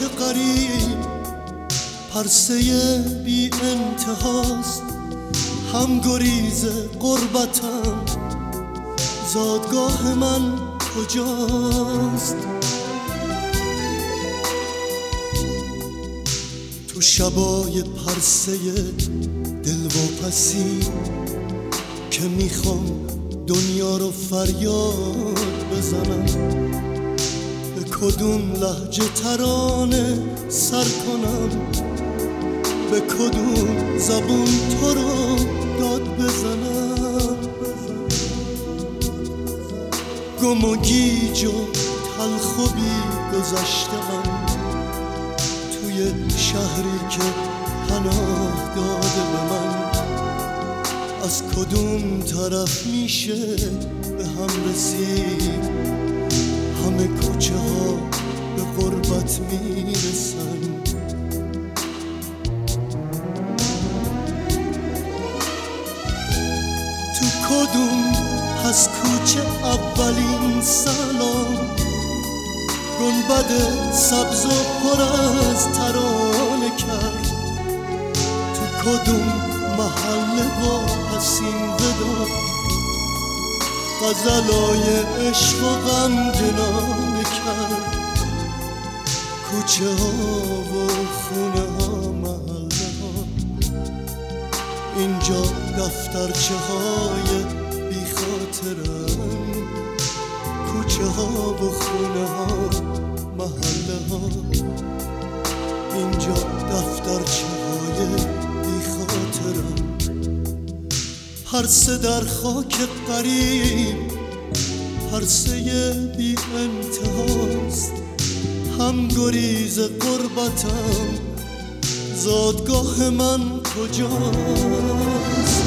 غریب پرسه بی انتهاست، هم گریز غربتم زادگاه من کجاست؟ تو شبای پرسه دلواپسی که میخوام دنیا رو فریاد بزنم، به کدوم لهجه ترانه سر کنم، به کدوم زبون تو رو داد بزنم؟ گم و گیج و تلخ و بی گذشته‌ام توی شهری که پناه داده به من، از کدوم طرف میشه به هم رسید؟ همه کوچه ها به غربت میرسن. تو کدوم پس کوچه اولین سلام گنبد سبز و پر از ترانه کرد؟ تو کدوم محله با حسین ودا غزلای عشق و غم جنانه کرد؟ کوچه ها و خونه ها محله ها اینجا دفترچه های بی خاطرن، کوچه ها و خونه ها محله ها اینجا دفترچه های بی خاطرن. پرسه در خاک غریب پرسه بی انتهاست، هم گریز غربتم زادگاه من کجاست؟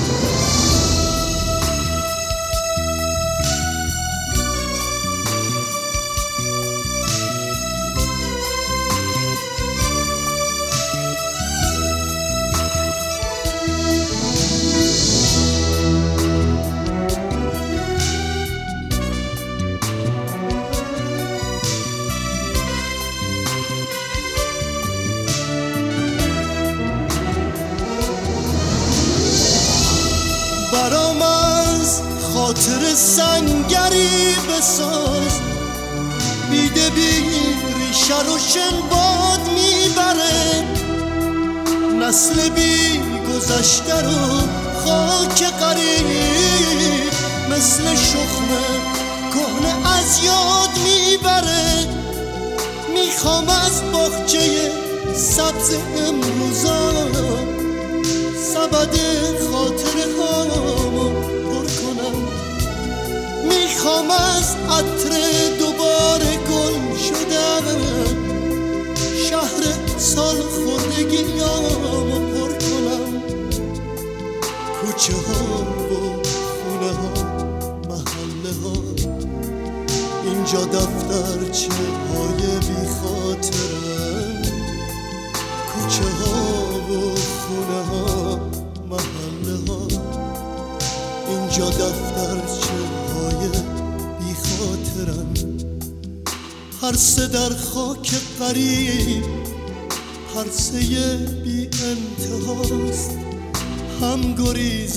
برام از خاطر سنگری بساز، بیده بی ریشه رو شنباد میبره، نسل بی گذشته رو خاک قریب مثل شخم کهنه از یاد میبره. میخوام از باغچه سبز امروزم سبد خاطره هامو پر کنم، میخوام از عطر دوباره گل شدم شهر سال خوردگیامو پر کنم. کوچه ها و خونه ها محله ها اینجا دفترچه های بی خاطرن، کوچه ها و خونه ها محله ها اینجا دفترچه های بی خاطرن. پرسه در خاک غریب پرسه بی انتهاست، هم گریز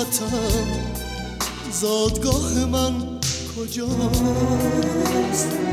غربتم زادگاه من کجاست؟